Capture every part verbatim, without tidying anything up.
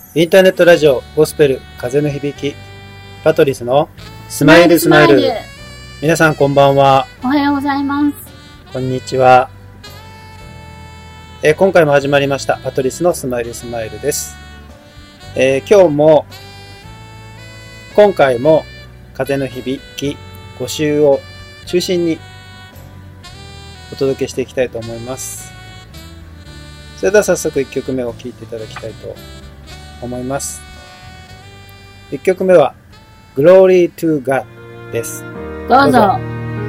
インターネットラジオゴスペル風の響き、パトリスのスマイルスマイル。皆さんこんばんは。 おはようございます。 こんにちは。えー、今回も始まりましたパトリスのスマイルスマイルです。えー、今日も今回も風の響きご週を中心にお届けしていきたいと思います。それでは早速いっきょくめを聴いていただきたいと思います。いっきょくめは Glory to God です。 どうぞ。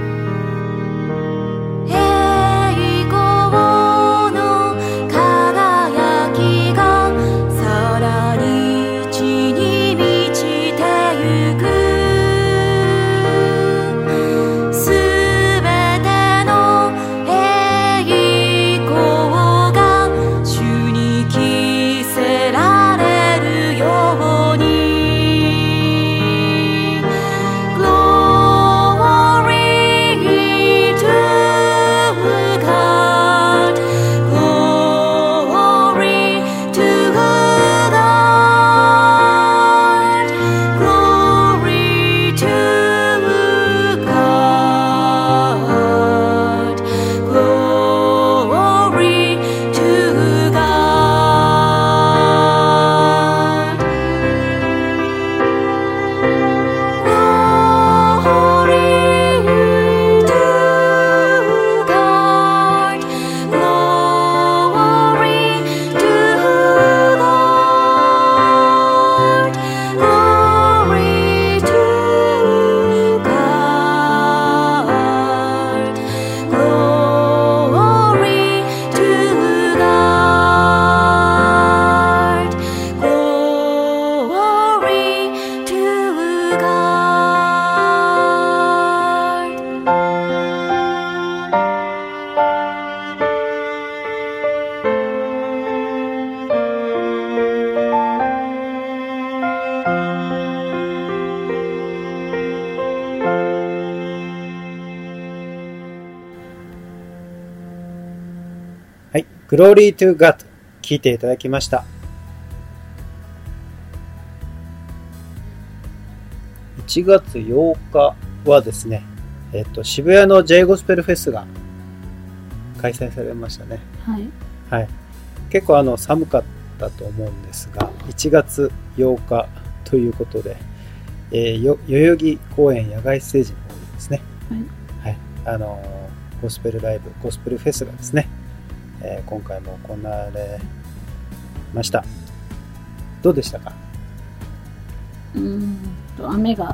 はい、Glory to God 聞いていただきました。いちがつようかはですね、えっと渋谷の J ゴスペルフェスが開催されましたね。 はい。 はい。結構あの寒かったと思うんですが、いちがつようかということで、えー、よ代々木公園野外ステージの方でですね、はい、はい、あのゴスペルライブ、ゴスペルフェスがですね。えー、今回も行われました。どうでしたか？ うーんと雨が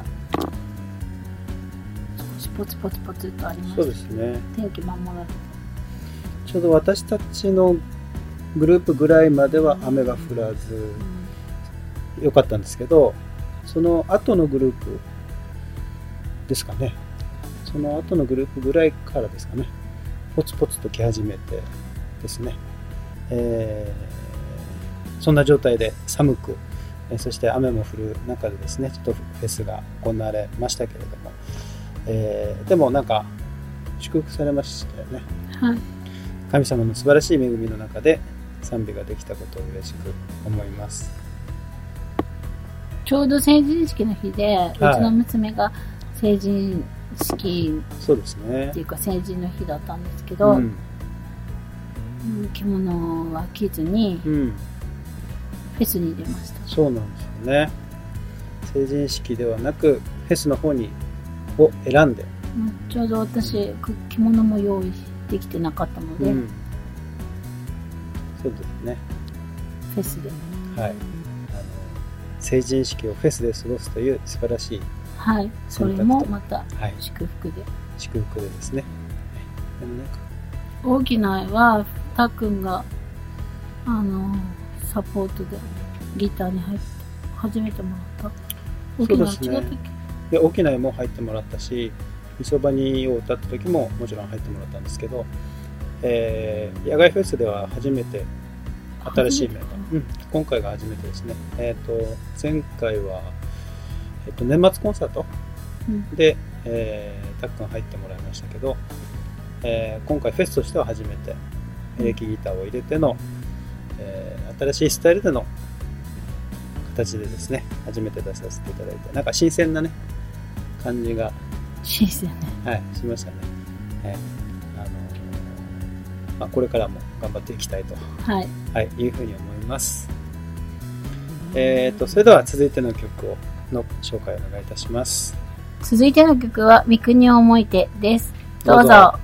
少しポツポツポツとありました。 そうですね。 天気守られてちょうど私たちのグループぐらいまでは雨が降らず良かったんですけど、その後のグループですかね。その後のグループぐらいからですかね。ポツポツと来始めてですね、えー、そんな状態で寒く、そして雨も降る中でですね、ちょっとフェスが行われましたけれども、えー、でもなんか祝福されましたよね。 はい。 神様の素晴らしい恵みの中で賛美ができたことを嬉しく思います。 ちょうど成人式の日で、はい、うちの娘が成人式そうですねっていうか成人の日だったんですけど、うん着物は着ずにフェスに出ました。 うん、そうなんですよね。成人式ではなくフェスの方にを選んで、 うん、ちょうど私着物も用意できてなかったので、うん、 そうですね。 フェスで、 はい、あの成人式をフェスで過ごすという素晴らしいはい、それもまた祝福で、はい、 祝福でですね。でもなんか大きな絵はたっくんがあのサポートでギターに入って初めてもらった。大きな絵違ったっけ？ で大きな絵も入ってもらったし、みそばにを歌った時ももちろん入ってもらったんですけど、えー、野外フェスでは初めて新しいメンバー、うん、今回が初めてですね。えっと前回は、えっと、年末コンサートで、うんえー、たっくん入ってもらいましたけど、えー、今回フェスとしては初めてエレキギターを入れての、えー、新しいスタイルでの形でですね初めて出させていただいて、なんか新鮮なね感じが新鮮ね、 はい、しましたね。はい、あのまあ、これからも頑張っていきたいと、 はいはい、いうふうに思います。えーと、それでは続いての曲をの紹介をお願いいたします。 続いての曲は三国を思いてです。どうぞ。 どうぞ。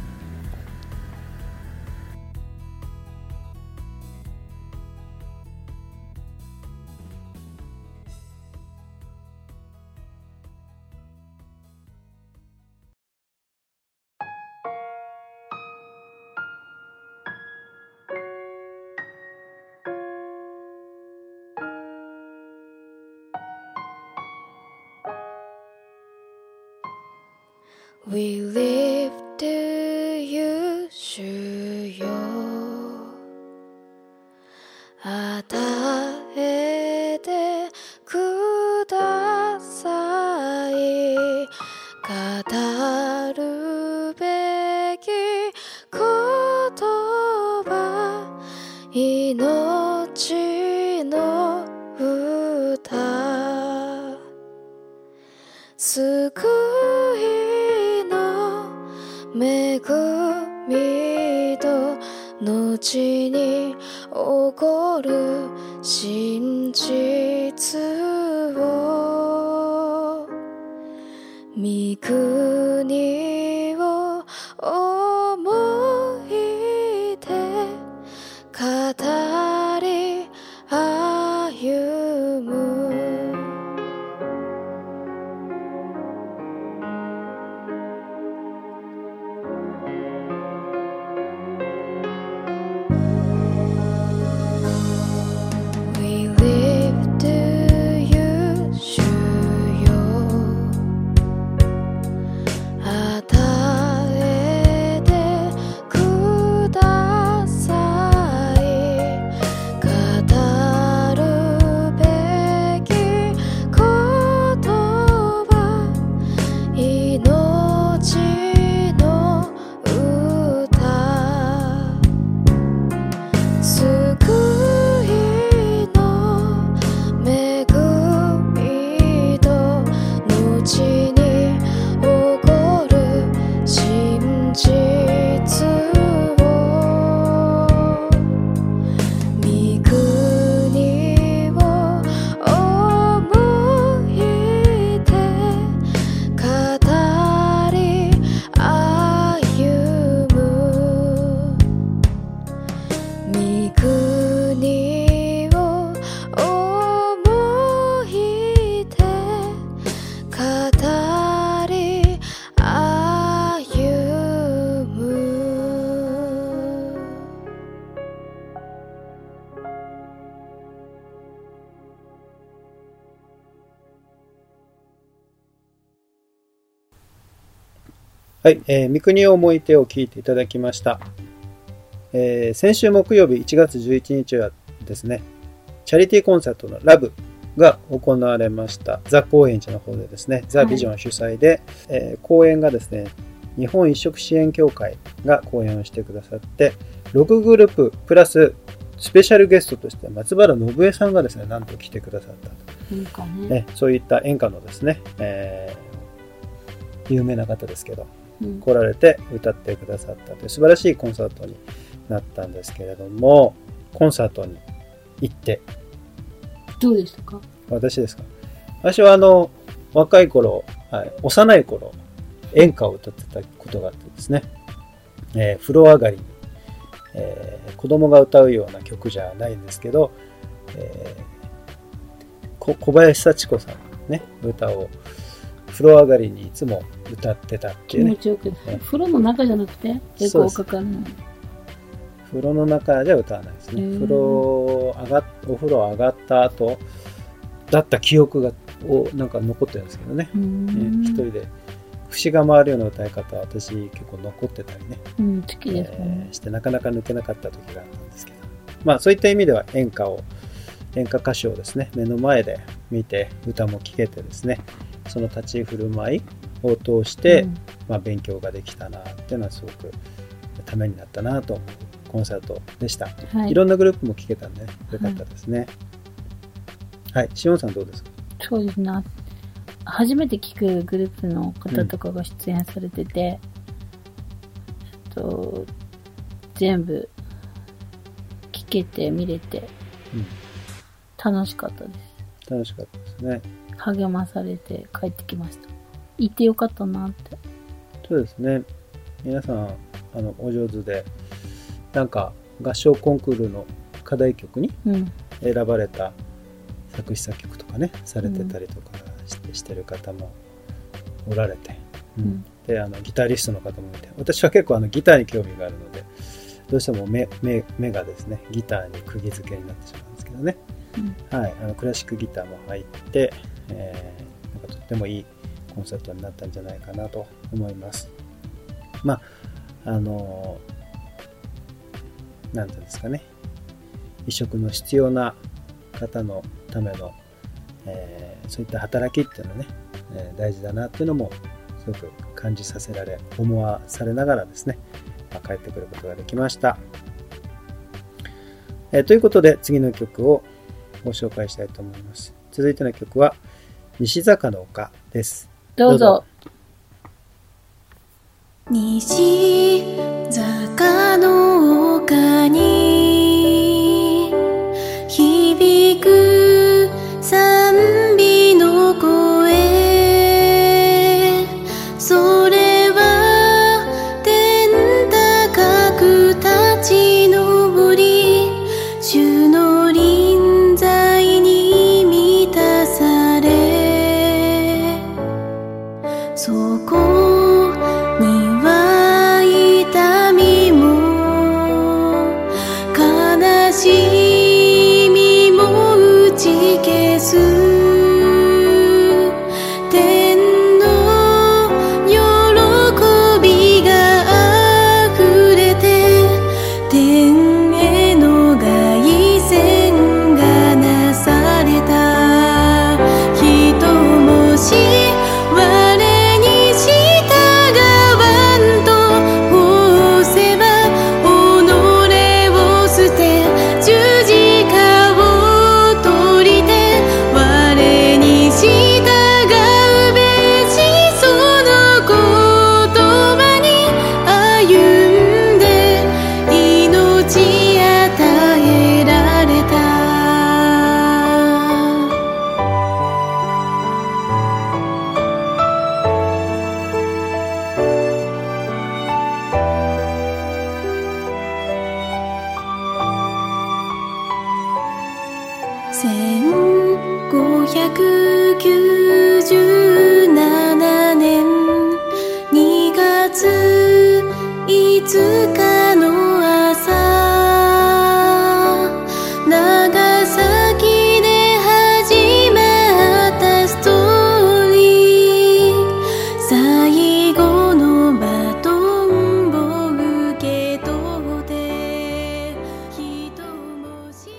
We live to you 主よ与えてください語るべき言葉命の歌救い恵みと後に起こる真実を御国を思い出語り歩むはい、えー、三国を思い手を聞いていただきました。えー、先週木曜日いちがつじゅういちにちはですね、チャリティーコンサートのラブが行われました。ザ・高円寺の方でですね、ザ・ビジョン主催で、はい、えー、講演がですね、日本移植支援協会が講演をしてくださって、ろくグループプラススペシャルゲストとして松原信江さんがですね、なんと来てくださったと。 いいかね。 ね、そういった演歌のですね、えー、有名な方ですけど、うん、来られて歌ってくださったという素晴らしいコンサートになったんですけれども、コンサートに行ってどうでしたか？ 私ですか？私はあの若い頃、はい、幼い頃演歌を歌ってたことがあってですね、えー、風呂上がりに、えー、子供が歌うような曲じゃないんですけど、えー、こ小林幸子さんのね歌を風呂上がりにいつも歌ってたっていうね。 気持ちよく、ね、風呂の中じゃなくてエコーかかるの？ 風呂の中じゃ歌わないですね。風呂上がお風呂上がった後だった記憶がをなんか残ってるんですけどね。ね一人で節が回るような歌い方は私結構残ってたりね、 うん、好きですね、 えー、してなかなか抜けなかった時があったんですけど、まあそういった意味では演歌を演歌歌手をですね目の前で見て歌も聴けてですね、その立ち振る舞いを通して、うんまあ、勉強ができたなっていうのはすごくためになったなと思うコンサートでした、はい、いろんなグループも聴けたんで、ね、よかったですね、 はい。しおんさんどうですか？ そうですね。初めて聞くグループの方とかが出演されてて、うん、と全部聞けて見れて、うん、楽しかったです。 楽しかったですね。 励まされて帰ってきました。行ってよかったなって。 そうですね。皆さんあのお上手で、なんか合唱コンクールの課題曲に選ばれた作詞作曲とかね、されてたりとかして、してる方もおられて、うん、であのギタリストの方もいて、私は結構あのギターに興味があるので、どうしても 目, 目, 目がですねギターに釘付けになってしまうんですけどね、うん、はい、あのクラシックギターも入って、えー、なんかとってもいいコンサートになったんじゃないかなと思います。まああのなんていうんですかね、移植の必要な方のための、えー、そういった働きっていうのはね、えー、大事だなっていうのもすごく感じさせられ、思わされながらですね、まあ、帰ってくることができました。えー、ということで次の曲をご紹介したいと思います。続いての曲は西坂の丘です。 どうぞ。どうぞ。 西坂の丘に響く賛美の声、それは天高く立ち上り、主の臨在に満たされ、そこせんごひゃくきゅうじゅうななねんにがついつかの朝、長崎で始まったストーリー、最後のバトンを受け取って一文字。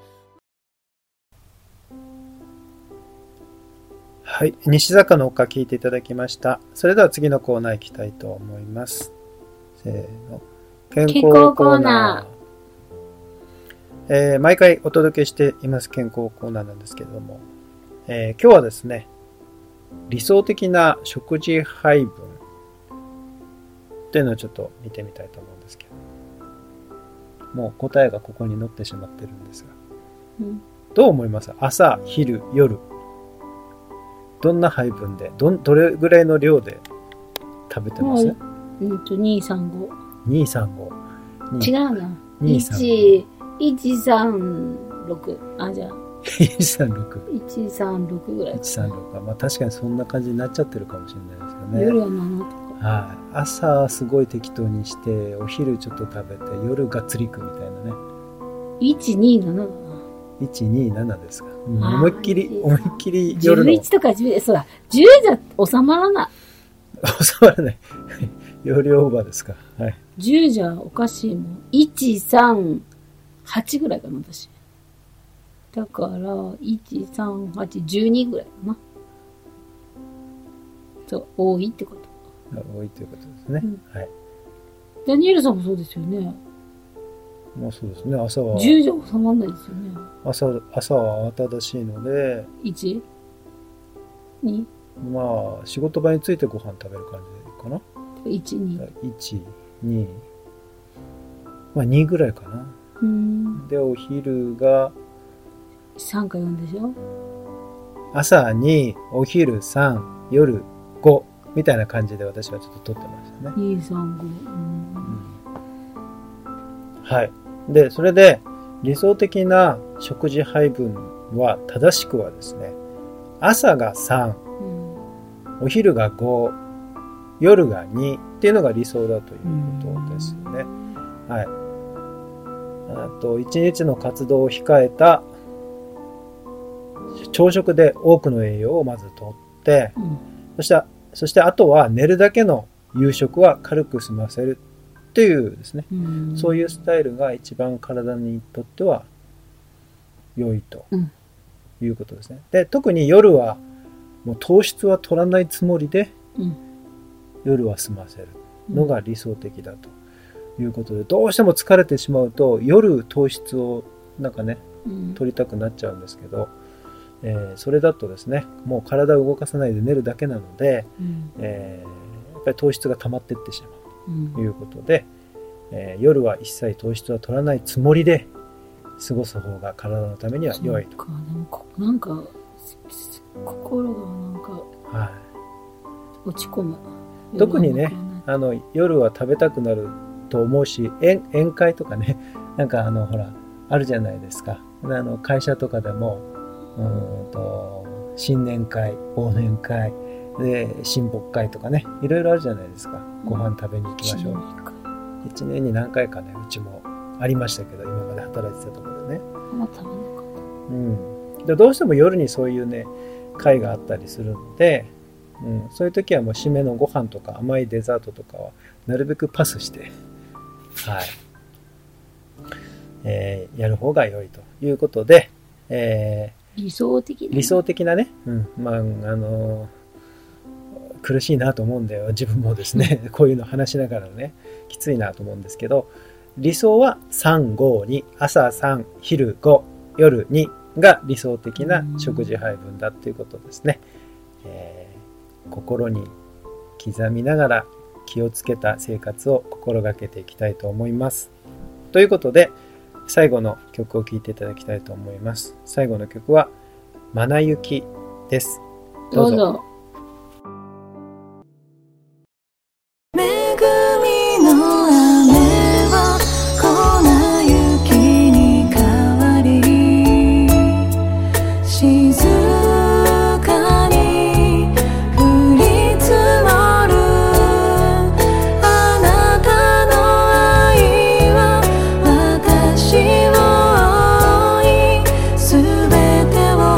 はい、西坂の丘聞いていただきました。それでは次のコーナー行きたいと思います。せーの、健康コーナー。えー、毎回お届けしています健康コーナーなんですけれども、えー、今日はですね、理想的な食事配分っていうのをちょっと見てみたいと思うんですけど、もう答えがここに載ってしまってるんですが、うん、どう思います？朝、昼、夜、どんな配分で、ど、どれぐらいの量で食べてます？ うんと、にさんご。 にさんご。 違うな。いち、いちさんろく。あ、じゃあ。 いちさんろく。 いちさんろくぐらい。 いちさんろく。まあ確かにそんな感じになっちゃってるかもしれないですよね。 夜はななとか。 はい。朝すごい適当にして、お昼ちょっと食べて、夜がっつりくみたいなね。 いちにななだな。 いちにななですか。うん、思いっきり、思いっきり夜の。 じゅういちとかじゅう、そうだ、じゅうじゃ収まらない。 収まらない。容量オーバーですか。はい。 じゅうじゃおかしいもん。いち、さん、はちぐらいかな、私。だから、いち、さん、はち、じゅうにぐらいかな。そう、多いってこと。 多いということですね。うん、はい。 ダニエルさんもそうですよね。 まあそうですね。朝は。 じゅうじゃ収まんないですよね。 朝、朝は慌ただしいので。 いち?に? まあ、仕事場についてご飯食べる感じかな。 いち、に。 いち、に。まあにぐらいかな。 うん。 で、お昼が。 さんかよんでしょ? 朝に、お昼さん、夜ご。みたいな感じで私はちょっと撮ってましたね。 に、さん、ご。うん。 うん、はい。で、それで理想的な食事配分は正しくはですね、朝がさん、うん、お昼がご、夜がにっていうのが理想だということですよね。はい。あと、一日の活動を控えた朝食で多くの栄養をまずとって、うん、そして、そしてあとは寝るだけの夕食は軽く済ませるっていうですね、うん、そういうスタイルが一番体にとっては良いということですね。で、特に夜はもう糖質は取らないつもりで、うん、夜は済ませるのが理想的だということで、どうしても疲れてしまうと夜糖質をなんかね、うん、取りたくなっちゃうんですけど、えー、それだとですね、もう体を動かさないで寝るだけなので、うんえー、やっぱり糖質が溜まっていってしまうということで、うんえー、夜は一切糖質は取らないつもりで過ごす方が体のためには良いと。 そうか、でもこなんか心がなんか、はい、落ち込む。 特にね、あの夜は食べたくなると思うし、宴宴会とかね、なんかあのほらあるじゃないですか。あの会社とかでもうんと新年会、忘年会で親睦会とかね、いろいろあるじゃないですか。ご飯食べに行きましょう。いちねんに何回かね、うちもありましたけど、今まで働いてたところでね。 あんま食べなかった。 うん。でどうしても夜にそういうね会があったりするんで、うん、そういう時はもう締めのご飯とか甘いデザートとかはなるべくパスして、はい、えー、やる方が良いということで、えー理想的な、ね、 理想的なね、うん、まああのー、苦しいなと思うんだよ自分もですねこういうの話しながらねきついなと思うんですけど、理想はさん、ご、に、朝さん、昼ご、夜にが理想的な食事配分だということですね。えー、心に刻みながら気をつけた生活を心がけていきたいと思います。ということで最後の曲を聴いていただきたいと思います。最後の曲はまなゆきです。どうぞ。 どうぞ。 恵みの雨は粉雪に変わり、静かに降り積もる。あなたの愛は私を覆い、すべてを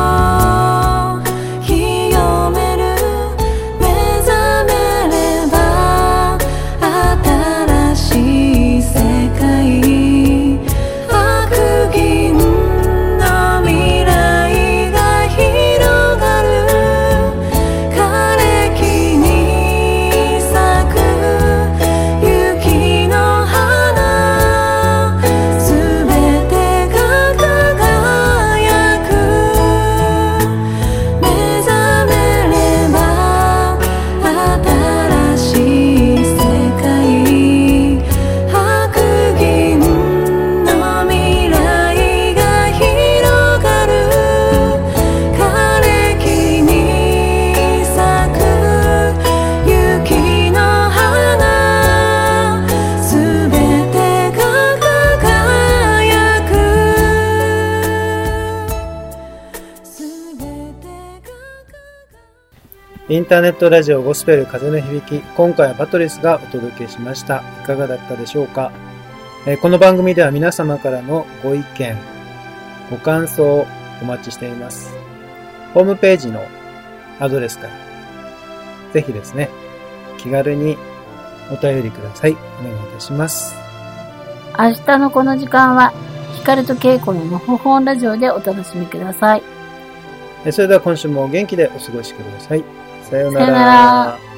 清める。目覚めれば新しい世界、白銀の未来が広がる。枯れ木に咲く雪の花、すべてが輝く。目覚めれば新しい世界、白銀の未来が広がる。枯れ木に咲く雪の花、すべてが輝く。すべてがインターネットラジオゴスペル風の響き、今回はパトリスがお届けしました。いかがだったでしょうか。えーこの番組では皆様からのご意見、ご感想をお待ちしています。ホームページのアドレスからぜひですね、気軽にお便りください。お願いいたします。 明日のこの時間はヒカルとケイコののほほんラジオでお楽しみください。 えーそれでは今週もお元気でお過ごしください。さようなさようならら。